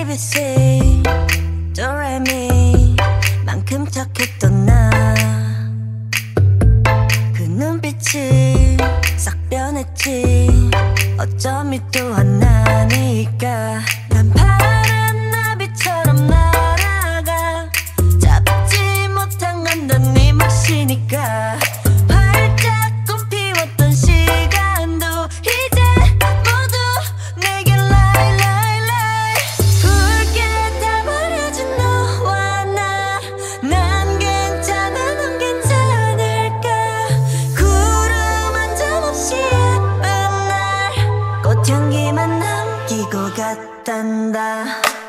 ABC 도레미 만큼 착했던 나 그 눈빛이 싹 변했지 어쩜 또 하나니까 난 파란 나비처럼 날아가 잡지 못한 건 넌 네 몫이니까 활짝 꽃피웠던 시간도 이제 모두 내게 lie lie lie 붉게 다 버려진 너와 나 난 괜찮아 넌 괜찮을까 구름 한 점 없이 예쁜 날 꽃향기만 남기고 갔단다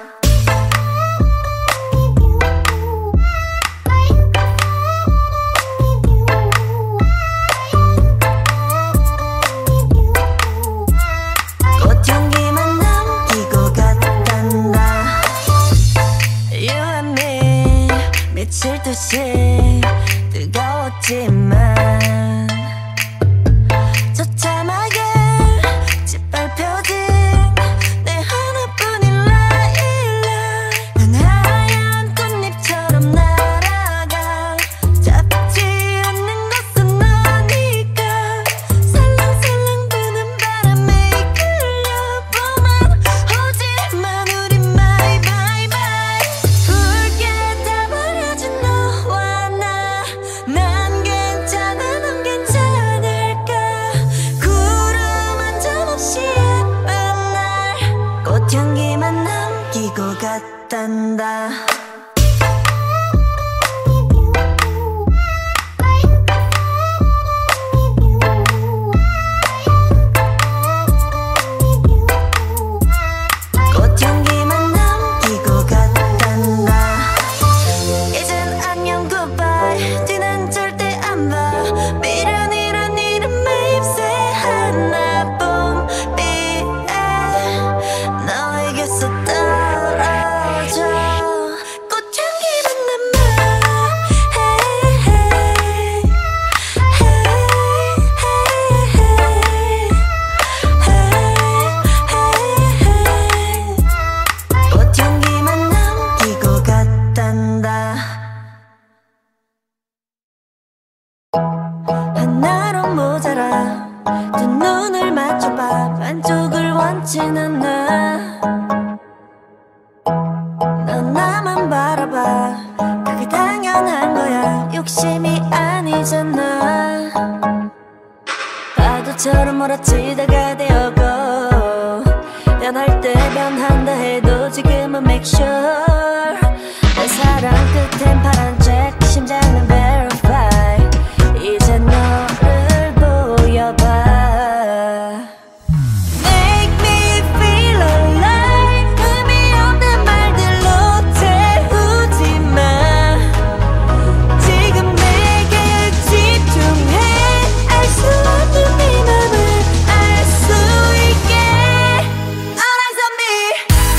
꽃향기만 남기고 갔단다 You and me 미칠 듯이 뜨거웠지만 처참하게 짓밟혀진 내 하나뿐인 라일락 난 하얀 꽃잎처럼 날아가 잡지 않는 것은 너니까 살랑살랑 부는 바람에 이끌려보만 오지만 우린 bye bye bye 붉게 다 버려진 너와 나 난 괜찮아 넌 괜찮을까 구름 한 점 없이 예쁜 날 꽃향기만 남기고 갔단다 꽃향기만 남기고 갔단다 이젠 안녕 goodbye 뒤는 절대 안 봐 미련이란 이름에 입새 하나뿐비에 너에게서 떨어져 꽃향기만 남아 hey, hey, 꽃향기만 남기고 갔단다 하나로 모자라 두 눈을 맞춰봐 반쪽을 원진 않아 넌 나만 바라봐 그게 당연한 거야 욕심이 아니잖아 파도처럼 몰아치다가 되어고 변할 때 변한다 해도 지금은 make sure 내 사랑 끝엔 파란 책 심장은 verify 이제 너를 보여봐 Make me feel alive 의미 없는 말들로 태우지 마 지금 내게 집중해 알 수 없는 네 맘을 알 수 있게 All eyes on me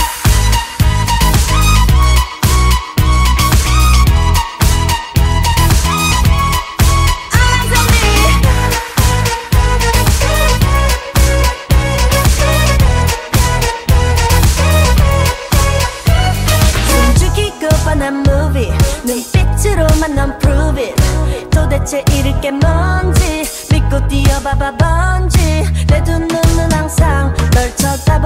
All eyes on me 숨죽이고 뻔한 movie 눈빛으로만 넌 prove it 도대체 잃을 게 뭔지 믿고 뛰어봐봐 번지 내 두 눈은 항상 널 쳐다봐